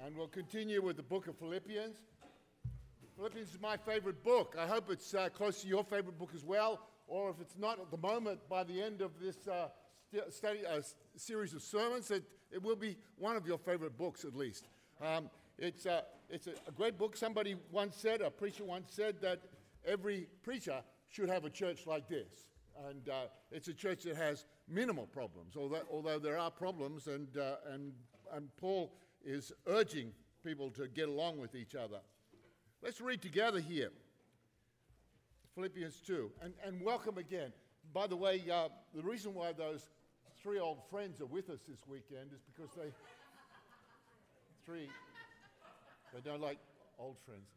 And we'll continue with the book of Philippians. Philippians is my favorite book. I hope it's close to your favorite book as well, or if it's not at the moment, by the end of this series of sermons, it will be one of your favorite books at least. It's a great book. Somebody once said, a preacher once said, that every preacher should have a church like this. And it's a church that has minimal problems, although there are problems, and Paul is urging people to get along with each other. Let's read together here, Philippians 2, and welcome again. By the way, the reason why those three old friends are with us this weekend is because they don't like old friends.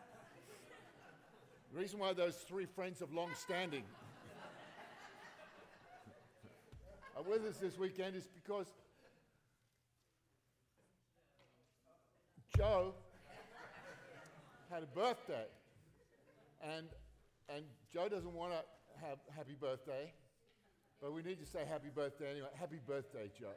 The reason why those three friends of long standing are with us this weekend is because Joe had a birthday, and Joe doesn't want to have happy birthday, but we need to say happy birthday anyway. Happy birthday, Joe.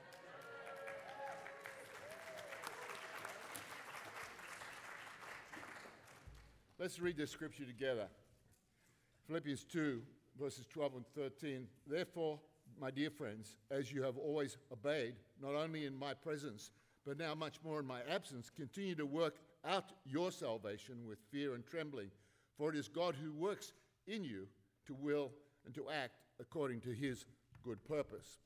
Let's read this scripture together. Philippians 2, verses 12 and 13. Therefore, my dear friends, as you have always obeyed, not only in my presence, but now much more in my absence, continue to work out your salvation with fear and trembling, for it is God who works in you to will and to act according to his good purpose.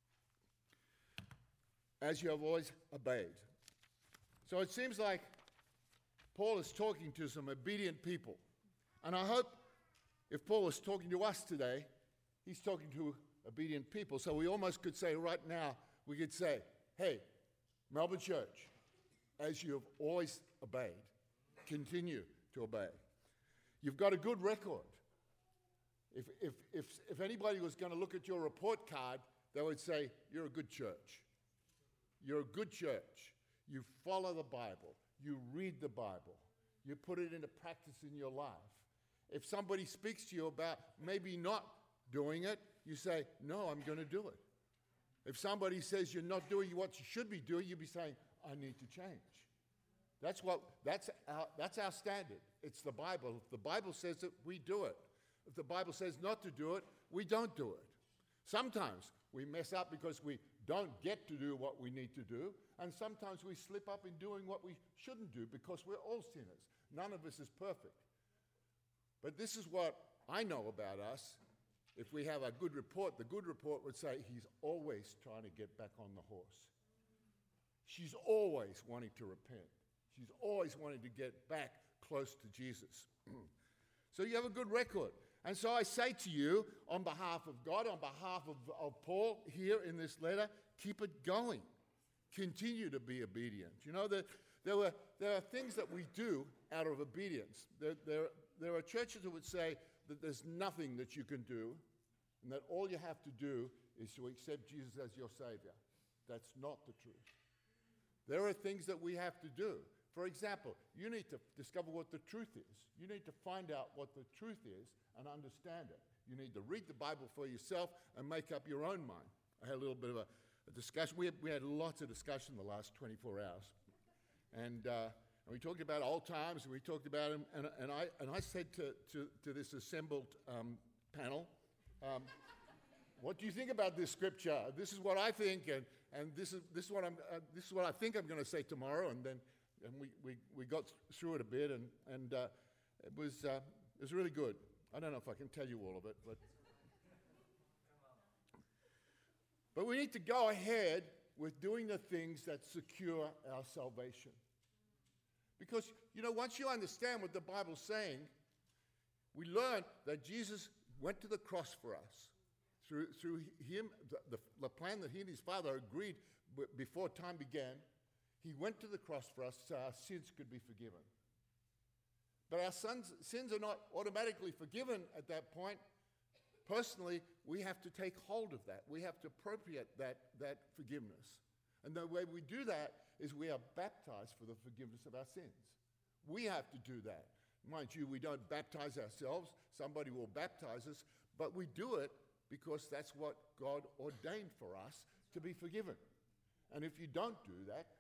As you have always obeyed. So it seems like Paul is talking to some obedient people. And I hope if Paul is talking to us today, he's talking to obedient people. So we almost could say right now, we could say, hey, Melbourne Church, as you have always obeyed, continue to obey. You've got a good record. If anybody was going to look at your report card, they would say, you're a good church. You're a good church. You follow the Bible. You read the Bible. You put it into practice in your life. If somebody speaks to you about maybe not doing it, you say, no, I'm going to do it. If somebody says you're not doing what you should be doing, you'll be saying, I need to change. That's our standard. It's the Bible. If the Bible says it, we do it. If the Bible says not to do it, we don't do it. Sometimes we mess up because we don't get to do what we need to do, and sometimes we slip up in doing what we shouldn't do because we're all sinners. None of us is perfect. But this is what I know about us. If we have a good report, the good report would say he's always trying to get back on the horse. She's always wanting to repent. She's always wanting to get back close to Jesus. So you have a good record. And so I say to you, on behalf of God, on behalf of Paul here in this letter, keep it going. Continue to be obedient. You know, that there are things that we do out of obedience. There are churches that would say that there's nothing that you can do, and that all you have to do is to accept Jesus as your Savior. That's not the truth. There are things that we have to do. For example, you need to discover what the truth is. You need to find out what the truth is and understand it. You need to read the Bible for yourself and make up your own mind. I had a little bit of a discussion. We had lots of discussion the last 24 hours. And we talked about old times, and we talked about them, and I said to this assembled panel, what do you think about this scripture? This is what I think, and this is what I think I'm going to say tomorrow. And we got through it a bit, and it was really good. I don't know if I can tell you all of it, but we need to go ahead with doing the things that secure our salvation. Because, you know, once you understand what the Bible's saying, we learn that Jesus went to the cross for us. Through him, the plan that he and his Father agreed before time began, he went to the cross for us so our sins could be forgiven. But our sins are not automatically forgiven at that point. Personally, we have to take hold of that. We have to appropriate that forgiveness. And the way we do that is we are baptized for the forgiveness of our sins. We have to do that. Mind you, we don't baptize ourselves. Somebody will baptize us, but we do it because that's what God ordained for us to be forgiven. And if you don't do that,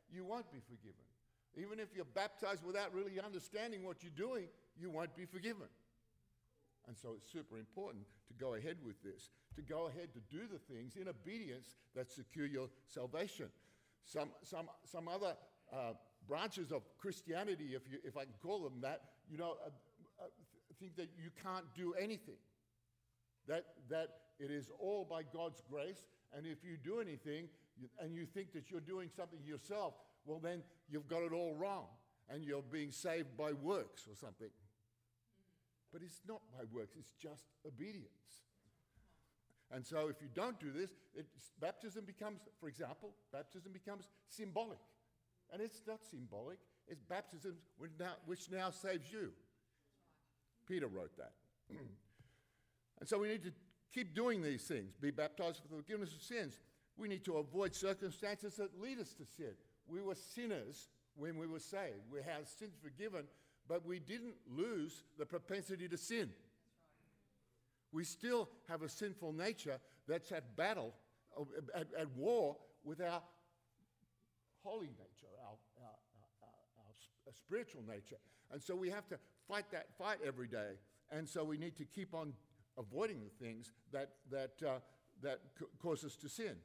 you won't be forgiven. Even if you're baptized without really understanding what you're doing, you won't be forgiven. And so it's super important to go ahead with this, to go ahead to do the things in obedience that secure your salvation. Some other branches of Christianity, if I can call them that, think that you can't do anything. That it is all by God's grace, and if you do anything and you think that you're doing something yourself, well then you've got it all wrong, and you're being saved by works or something. But it's not by works, it's just obedience. And so if you don't do this, baptism becomes symbolic. And it's not symbolic, it's baptism which now saves you. Peter wrote that. And so we need to keep doing these things. Be baptized for the forgiveness of sins. We need to avoid circumstances that lead us to sin. We were sinners when we were saved. We had sins forgiven, but we didn't lose the propensity to sin. We still have a sinful nature that's at battle, at war with our holy nature, our spiritual nature. And so we have to fight that fight every day. And so we need to keep on avoiding the things that cause us to sin.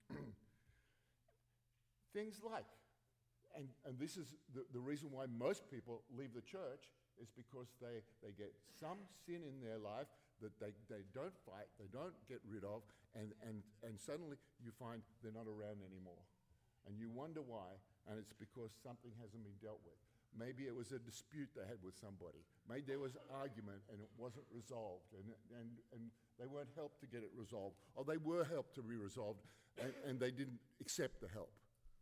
Things like, and this is the reason why most people leave the church, is because they get some sin in their life that they don't fight, they don't get rid of, and suddenly you find they're not around anymore. And you wonder why, and it's because something hasn't been dealt with. Maybe it was a dispute they had with somebody. Maybe there was argument and it wasn't resolved, and they weren't helped to get it resolved, or they were helped to be resolved, and they didn't accept the help.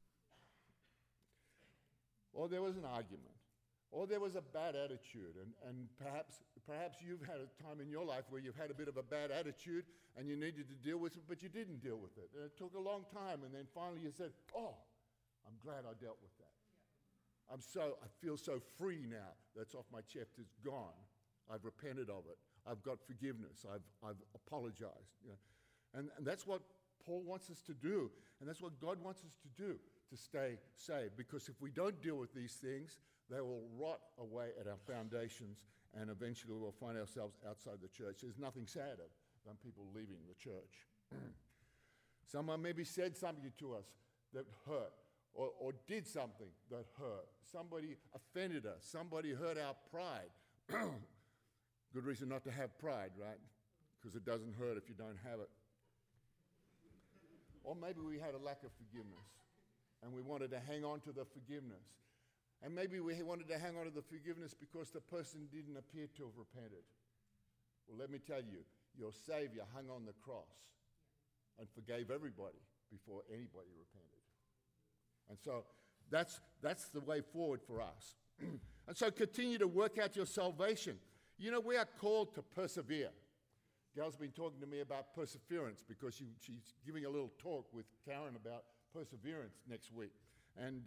Or there was an argument, or there was a bad attitude, and perhaps you've had a time in your life where you've had a bit of a bad attitude and you needed to deal with it, but you didn't deal with it. And it took a long time, and then finally you said, oh, I'm glad I dealt with that. I feel so free now. That's off my chest. It's gone. I've repented of it. I've got forgiveness. I've apologized. And that's what Paul wants us to do, and that's what God wants us to do, to stay saved. Because if we don't deal with these things, they will rot away at our foundations, and eventually we'll find ourselves outside the church. There's nothing sadder than people leaving the church. Someone maybe said something to us that hurt, or did something that hurt. Somebody offended us. Somebody hurt our pride. Good reason not to have pride, right? Because it doesn't hurt if you don't have it. Or maybe we had a lack of forgiveness, and we wanted to hang on to the forgiveness. And maybe we wanted to hang on to the forgiveness because the person didn't appear to have repented. Well, let me tell you, your Savior hung on the cross and forgave everybody before anybody repented. And so that's the way forward for us. And so continue to work out your salvation. We are called to persevere. Gal's been talking to me about perseverance because she's giving a little talk with Karen about perseverance next week. And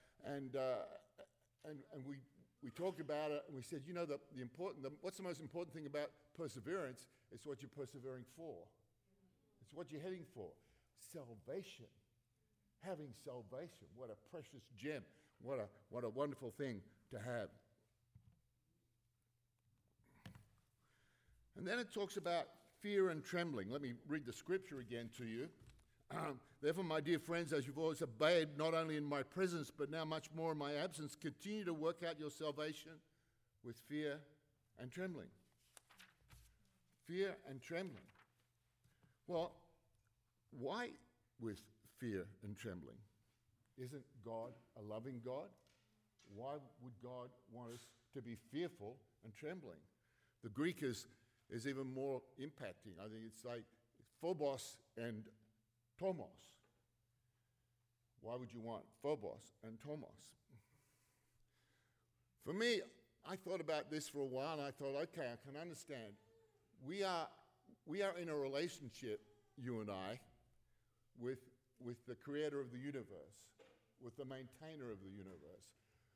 we talked about it, and we said, what's the most important thing about perseverance? It's what you're persevering for. It's what you're heading for. Salvation. Having salvation. What a precious gem. What a wonderful thing to have. And then it talks about fear and trembling. Let me read the scripture again to you. Therefore, my dear friends, as you've always obeyed, not only in my presence, but now much more in my absence, continue to work out your salvation with fear and trembling. Fear and trembling. Well, why with fear and trembling? Isn't God a loving God? Why would God want us to be fearful and trembling? The Greek is even more impacting. I think it's like phobos and tomos. Why would you want phobos and tomos? For me, I thought about this for a while, and I thought, okay, I can understand. We are in a relationship, you and I, with the creator of the universe, with the maintainer of the universe.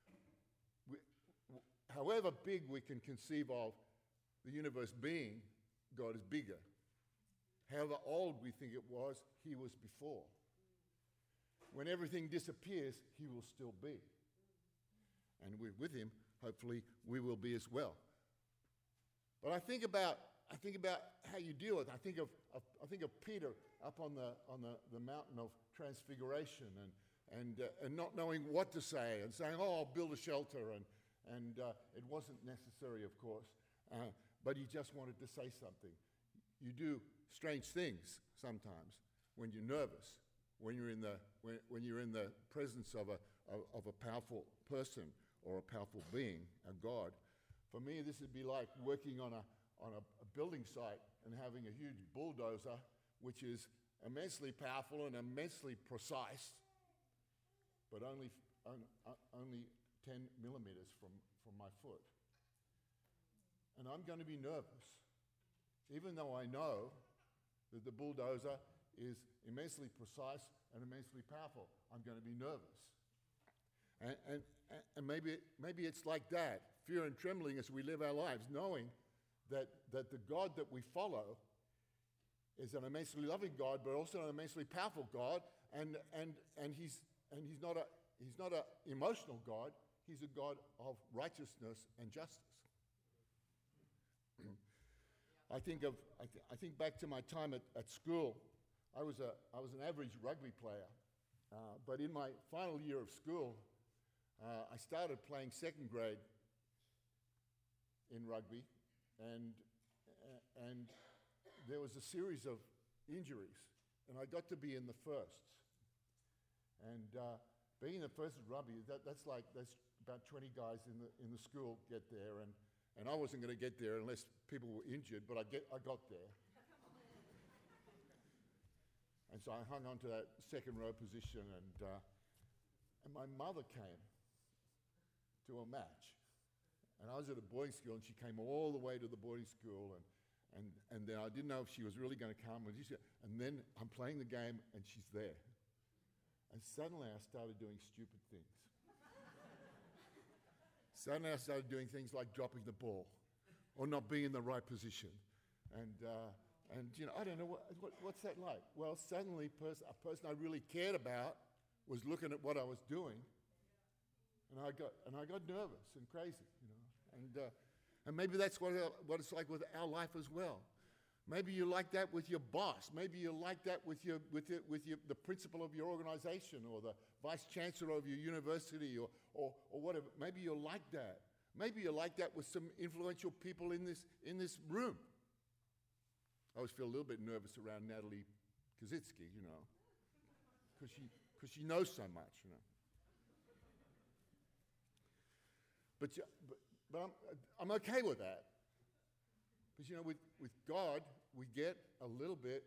However big we can conceive of the universe being, God is bigger. However old we think it was, he was before. when everything disappears, he will still be. And with him, hopefully, we will be as well. But I think about how you deal with it. I think of Peter up on the mountain of transfiguration and not knowing what to say and saying, "Oh, I'll build a shelter," and it wasn't necessary, of course, but he just wanted to say something. You do strange things sometimes when you're nervous, when you're in the presence of a powerful person or a powerful being, a God. For me, this would be like working on a building site and having a huge bulldozer, which is immensely powerful and immensely precise, but only 10 millimeters from my foot. And I'm going to be nervous, even though I know that the bulldozer is immensely precise and immensely powerful. I'm going to be nervous. And maybe it's like that, fear and trembling as we live our lives, knowing that the God that we follow is an immensely loving God, but also an immensely powerful God, and he's not an emotional God. He's a God of righteousness and justice. I think back to my time at school. I was an average rugby player, but in my final year of school, I started playing second grade in rugby, and there was a series of injuries, and I got to be in the firsts. And being the first at rugby, that's about 20 guys in the school get there, and I wasn't going to get there unless people were injured, but I got there. And so I hung on to that second row position, and my mother came to a match. And I was at a boarding school, and she came all the way to the boarding school, and then I didn't know if she was really going to come. And then I'm playing the game, and she's there. And suddenly I started doing stupid things. Suddenly I started doing things like dropping the ball or not being in the right position. And I don't know, what's that like? Well, suddenly a person I really cared about was looking at what I was doing, and I got nervous and crazy, and maybe that's what it's like with our life as well. Maybe you like that with your boss. Maybe you like that with the principal of your organization or the vice chancellor of your university or whatever. Maybe you like that. Maybe you like that with some influential people in this room. I always feel a little bit nervous around Natalie Kaczynski, because she knows so much, But I'm okay with that. Because, with God, we get a little bit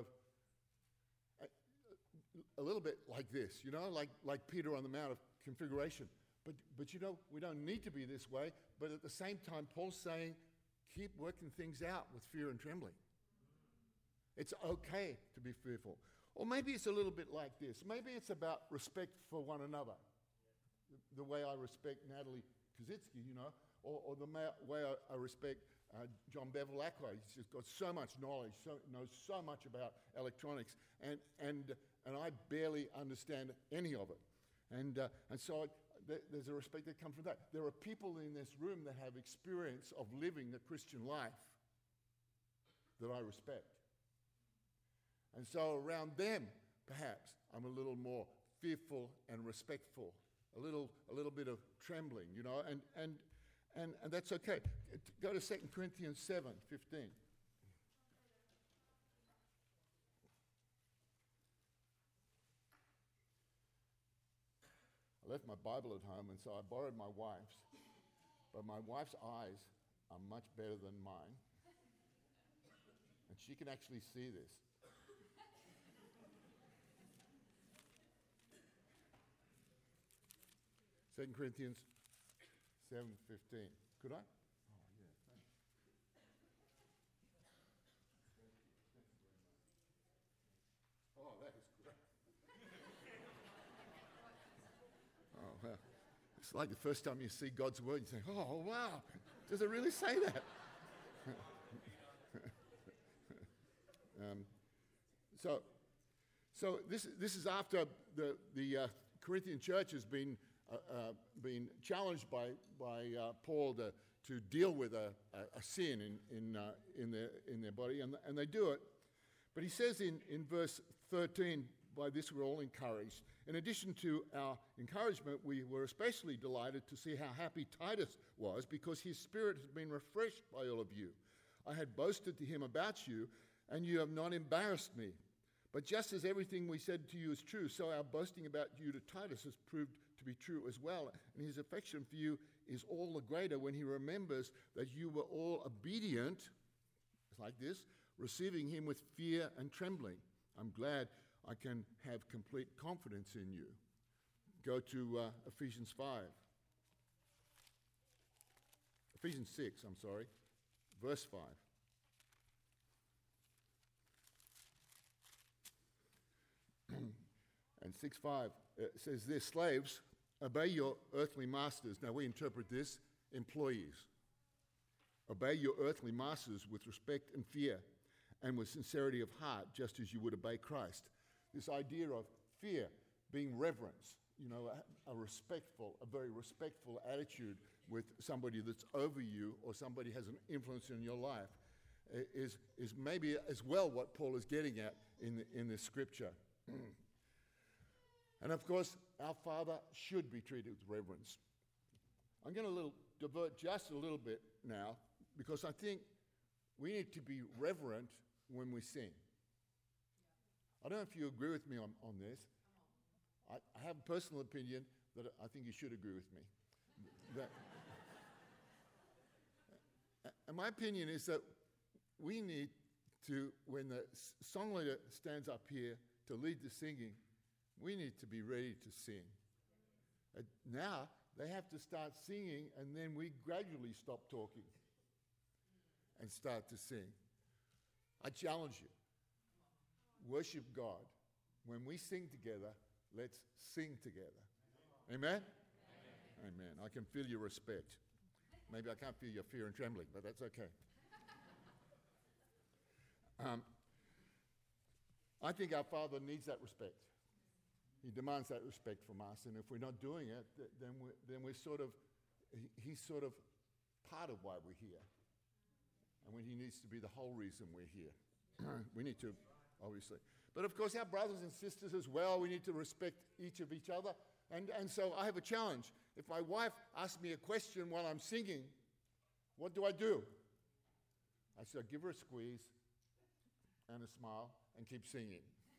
like this, like Peter on the Mount of Configuration. But we don't need to be this way. But at the same time, Paul's saying, keep working things out with fear and trembling. It's okay to be fearful. Or maybe it's a little bit like this. Maybe it's about respect for one another. The way I respect Natalie Kaczynski, or the way I respect John Bevel Acquay. He's just got so much knowledge, knows so much about electronics, and I barely understand any of it. And so there's a respect that comes from that. There are people in this room that have experience of living the Christian life that I respect. And so around them, perhaps, I'm a little more fearful and respectful, a little bit of trembling, and that's okay. Go to 2 Corinthians 7:15. I left my Bible at home, and so I borrowed my wife's, but my wife's eyes are much better than mine, and she can actually see this. 2 Corinthians 7:15. Could I? Oh, yeah, thanks. Oh, that is great. Oh, well, it's like the first time you see God's word, you think, oh, wow, does it really say that? So this is after the Corinthian church has been challenged by Paul to deal with a sin in their body, and they do it. But he says in verse 13, by this we're all encouraged. In addition to our encouragement, we were especially delighted to see how happy Titus was, because his spirit has been refreshed by all of you. I had boasted to him about you, and you have not embarrassed me. But just as everything we said to you is true, so our boasting about you to Titus has proved to be true as well. And his affection for you is all the greater when he remembers that you were all obedient, like this, receiving him with fear and trembling. I'm glad I can have complete confidence in you. Go to Ephesians 5. Ephesians 6, verse 5. And 6:5 says this: slaves, obey your earthly masters. Now we interpret this: employees. Obey your earthly masters with respect and fear, and with sincerity of heart, just as you would obey Christ. This idea of fear being reverence, a very respectful attitude with somebody that's over you or somebody has an influence in your life, is maybe as well what Paul is getting at in this scripture. And of course, our Father should be treated with reverence. I'm going to divert just a little bit now, because I think we need to be reverent when we sing. I don't know if you agree with me on this. I have a personal opinion that I think you should agree with me. And my opinion is that we need to, when the song leader stands up here to lead the singing, we need to be ready to sing. Now, they have to start singing, and then we gradually stop talking and start to sing. I challenge you. Worship God. When we sing together, let's sing together. Amen? Amen. I can feel your respect. Maybe I can't feel your fear and trembling, but that's okay. I think our Father needs that respect. He demands that respect from us, and if we're not doing it, then he's sort of part of why we're here. And when he needs to be the whole reason we're here. We need to, obviously. But of course, our brothers and sisters as well, we need to respect each other. And so I have a challenge. If my wife asks me a question while I'm singing, what do? I say, give her a squeeze and a smile and keep singing.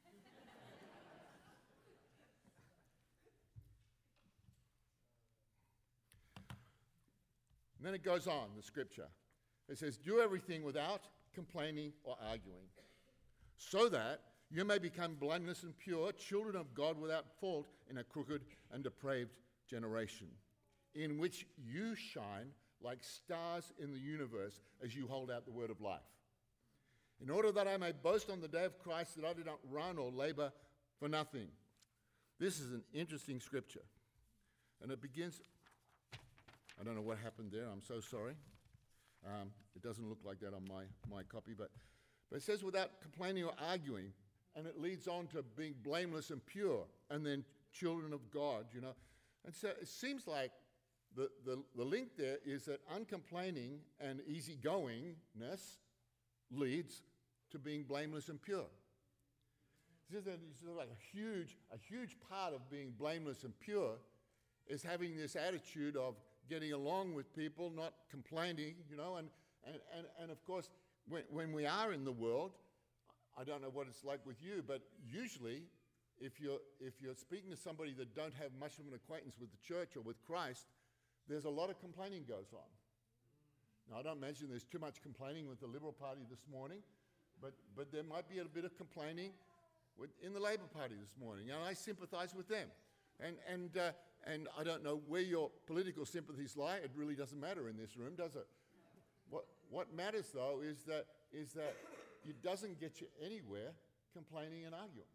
And then it goes on, the scripture. It says, do everything without complaining or arguing, so that you may become blameless and pure, children of God without fault in a crooked and depraved generation, in which you shine like stars in the universe as you hold out the word of life. In order that I may boast on the day of Christ that I did not run or labor for nothing. This is an interesting scripture. And it begins, I don't know what happened there, I'm so sorry. It doesn't look like that on my copy, but it says without complaining or arguing, and it leads on to being blameless and pure, and then children of God, And so it seems like the link there is that uncomplaining and easygoingness leads to being blameless and pure. It's like a huge part of being blameless and pure is having this attitude of getting along with people, not complaining, and of course, when we are in the world, I don't know what it's like with you, but usually, if you're speaking to somebody that don't have much of an acquaintance with the church or with Christ, there's a lot of complaining goes on. Now, I don't imagine there's too much complaining with the Liberal Party this morning, but there might be a bit of complaining in the Labour Party this morning, and I sympathise with them. And I don't know where your political sympathies lie. It really doesn't matter in this room, does it? What matters, though, is that it doesn't get you anywhere complaining and arguing.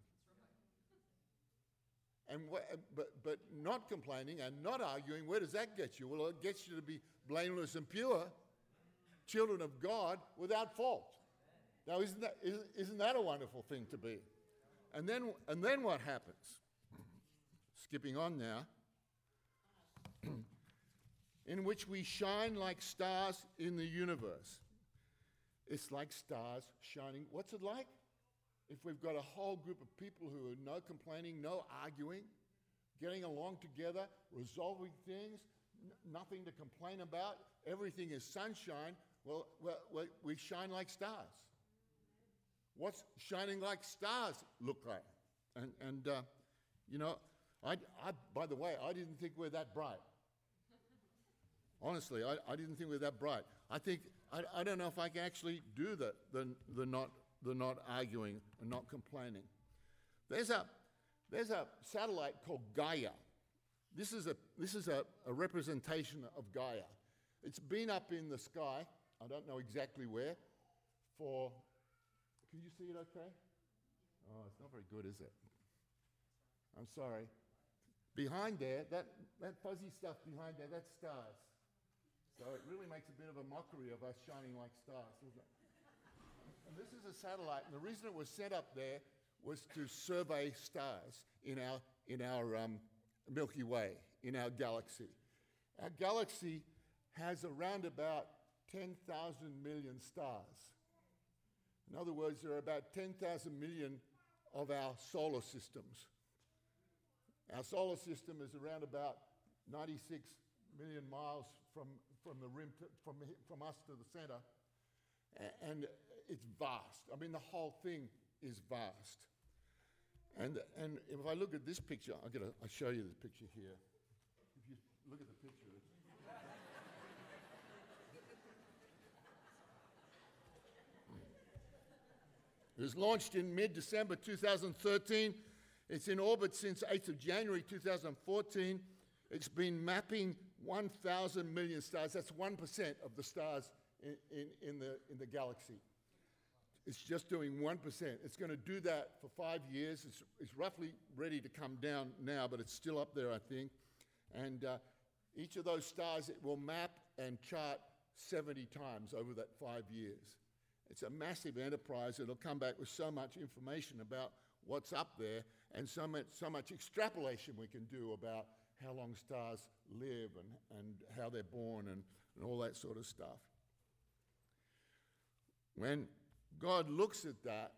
But not complaining and not arguing, where does that get you? Well, it gets you to be blameless and pure, children of God without fault. Now, isn't that a wonderful thing to be? And then what happens? skipping on now, in which we shine like stars in the universe. It's like stars shining. What's it like? If we've got a whole group of people who are no complaining, no arguing, getting along together, resolving things, nothing to complain about, everything is sunshine, well, we shine like stars. What's shining like stars look like? And you know, I by the way, I didn't think we're that bright. Honestly, I didn't think we're that bright. I don't know if I can actually do the not arguing and not complaining. There's a satellite called Gaia. This is a representation of Gaia. It's been up in the sky, I don't know exactly where, for, can you see it okay? Oh, it's not very good, is it? I'm sorry. Behind there, that fuzzy stuff behind there, that's stars. So it really makes a bit of a mockery of us shining like stars, doesn't it? And this is a satellite, and the reason it was sent up there was to survey stars in our Milky Way, in our galaxy. Our galaxy has around about 10,000 million stars. In other words, there are about 10,000 million of our solar systems. Our solar system is around about 96 million miles from the rim from us to the center, and it's vast. I mean, the whole thing is vast. And if I look at this picture, I'll show you the picture here. If you look at the picture. It was launched in mid-December 2013. It's in orbit since 8th of January 2014. It's been mapping 1,000 million stars. That's 1% of the stars in the galaxy. It's just doing 1%. It's going to do that for 5 years. It's roughly ready to come down now, but it's still up there, I think. And each of those stars, it will map and chart 70 times over that 5 years. It's a massive enterprise. It'll come back with so much information about what's up there and so much extrapolation we can do about how long stars live and how they're born and all that sort of stuff. When God looks at that,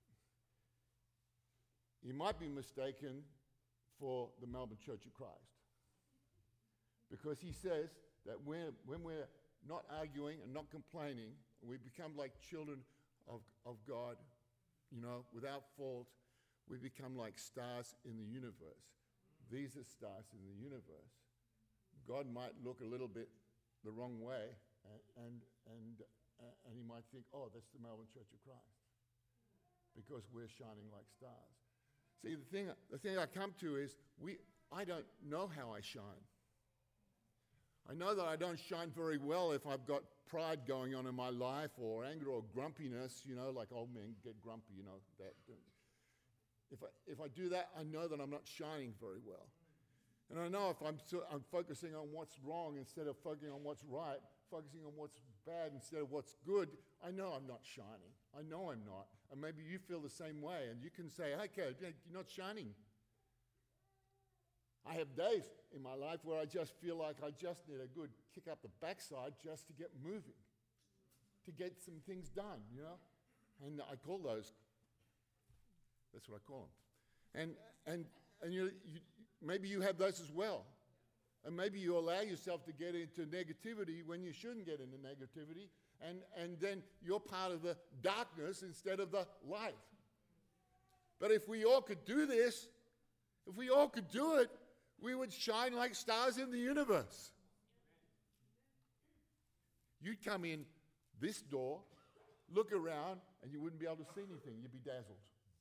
he might be mistaken for the Melbourne Church of Christ. Because he says that when we're not arguing and not complaining, we become like children of God, you know, without fault, we become like stars in the universe. These are stars in the universe. God might look a little bit the wrong way, and he might think, oh, that's the Melbourne Church of Christ, because we're shining like stars. See, the thing I come to is, I don't know how I shine. I know that I don't shine very well if I've got pride going on in my life, or anger or grumpiness, you know, like old men get grumpy, you know. That. If I do that, I know that I'm not shining very well. And I know if I'm focusing on what's wrong instead of focusing on what's right, focusing on what's bad instead of what's good, I know I'm not shining. I know I'm not. And maybe you feel the same way, and you can say, okay, you're not shining. I have days in my life where I just feel like I just need a good kick up the backside just to get moving, to get some things done, you know? And I call those, that's what I call them. And you maybe you have those as well. And maybe you allow yourself to get into negativity when you shouldn't get into negativity, and then you're part of the darkness instead of the light. But if we all could do this, if we all could do it, we would shine like stars in the universe. You'd come in this door, look around, and you wouldn't be able to see anything. You'd be dazzled.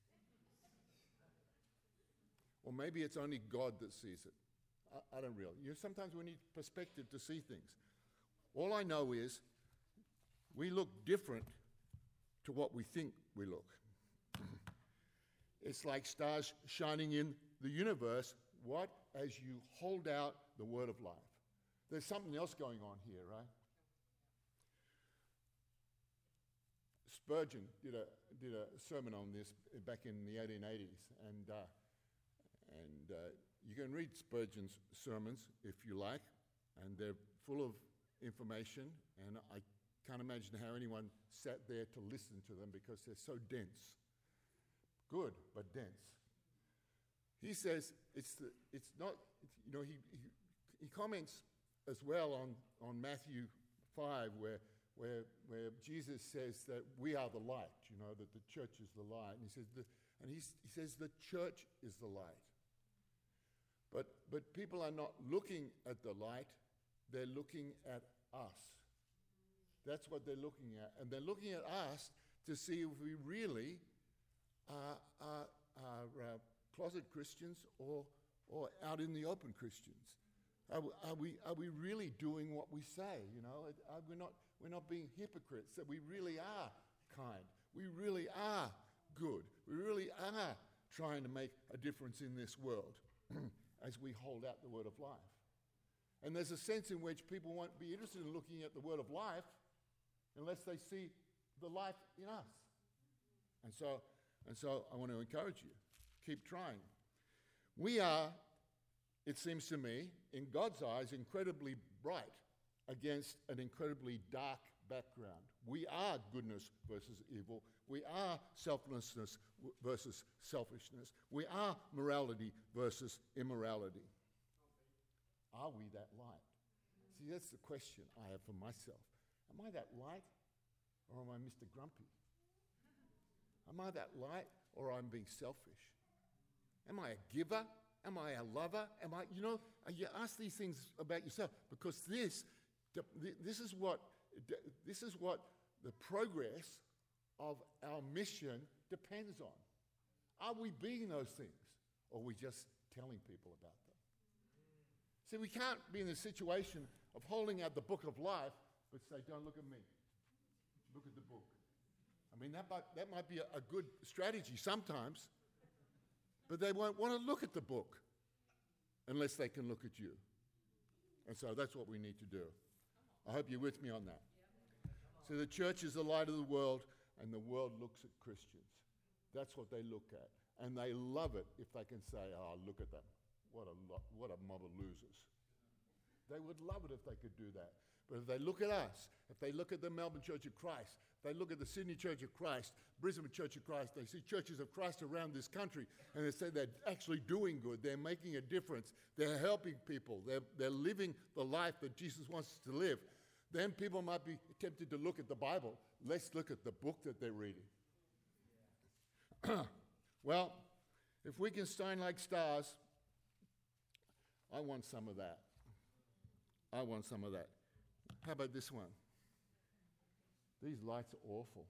Or maybe it's only God that sees it. I don't really. Sometimes we need perspective to see things. All I know is we look different to what we think we look. It's like stars shining in the universe. What? As you hold out the word of life. There's something else going on here, right? Spurgeon did a sermon on this back in the 1880s, and you can read Spurgeon's sermons if you like, and they're full of information, and I can't imagine how anyone sat there to listen to them because they're so dense. Good, but dense. He says it's not, he comments as well on Matthew 5 where Jesus says that we are the light, that the church is the light. And he says the church is the light. But people are not looking at the light, they're looking at us. That's what they're looking at. And they're looking at us to see if we really are closet Christians or out in the open Christians. Are we really doing what we say? We're not being hypocrites, that we really are kind. We really are good. We really are trying to make a difference in this world as we hold out the word of life. And there's a sense in which people won't be interested in looking at the word of life unless they see the life in us. And so I want to encourage you, keep trying. We are, it seems to me, in God's eyes, incredibly bright against an incredibly dark background. We are goodness versus evil. We are selflessness versus selfishness. We are morality versus immorality. Are we that light? See, that's the question I have for myself. Am I that light, or am I Mr. Grumpy? Am I that light, or I'm being selfish? Am I a giver? Am I a lover? You ask these things about yourself because this is what the progress of our mission depends on. Are we being those things, or are we just telling people about them? See, we can't be in the situation of holding out the book of life, but say, "Don't look at me. Look at the book." I mean, that might be a good strategy sometimes, but they won't want to look at the book unless they can look at you. And so that's what we need to do. I hope you're with me on that. So the church is the light of the world, and the world looks at Christians. That's what they look at. And they love it if they can say, "Oh, look at them. What a mob of losers." They would love it if they could do that. But if they look at us, if they look at the Melbourne Church of Christ, if they look at the Sydney Church of Christ, Brisbane Church of Christ, they see churches of Christ around this country, and they say they're actually doing good, they're making a difference, they're helping people, they're living the life that Jesus wants us to live, then people might be tempted to look at the Bible. Let's look at the book that they're reading. Well, if we can shine like stars, I want some of that. I want some of that. How about this one? These lights are awful.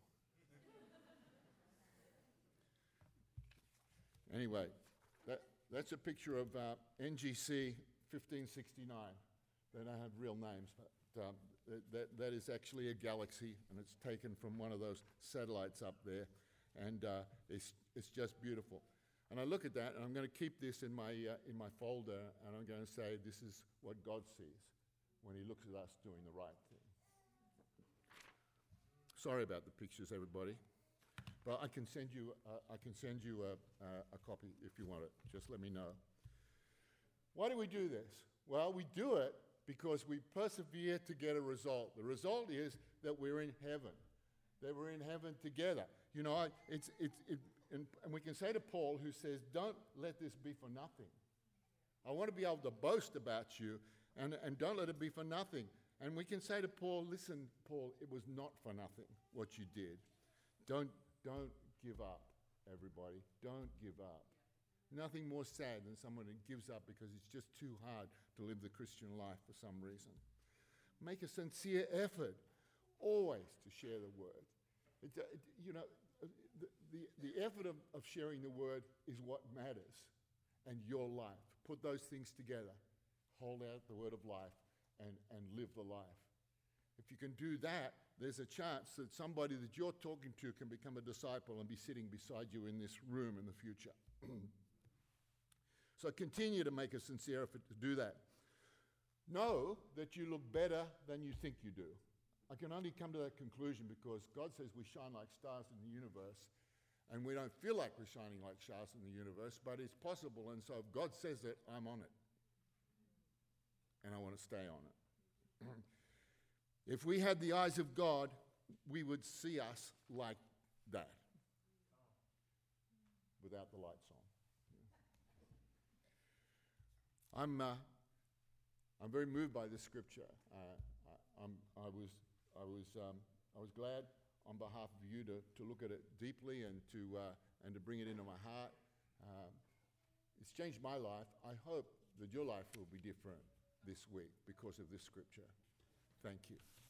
Anyway, that's a picture of NGC 1569. They don't have real names, but that is actually a galaxy, and it's taken from one of those satellites up there, and it's just beautiful. And I look at that, and I'm going to keep this in my folder, and I'm going to say, this is what God sees when he looks at us doing the right thing. Sorry about the pictures, everybody, but I can send you a copy if you want it. Just let me know. Why do we do this? Well, we do it because we persevere to get a result. The result is that we're in heaven, that we're in heaven together. And we can say to Paul, who says, "Don't let this be for nothing. I want to be able to boast about you, and don't let it be for nothing." And we can say to Paul, "Listen, Paul, it was not for nothing what you did. Don't give up, everybody. Don't give up." Nothing more sad than someone who gives up because it's just too hard to live the Christian life for some reason. Make a sincere effort always to share the word. The effort of sharing the word is what matters, and your life. Put those things together. Hold out the word of life and live the life. If you can do that, there's a chance that somebody that you're talking to can become a disciple and be sitting beside you in this room in the future. So continue to make a sincere effort to do that. Know that you look better than you think you do. I can only come to that conclusion because God says we shine like stars in the universe. And we don't feel like we're shining like stars in the universe, but it's possible. And so if God says it, I'm on it. And I want to stay on it. If we had the eyes of God, we would see us like that, without the lights on. I'm very moved by this scripture. I was glad on behalf of you to look at it deeply and to bring it into my heart. It's changed my life. I hope that your life will be different this week because of this scripture. Thank you.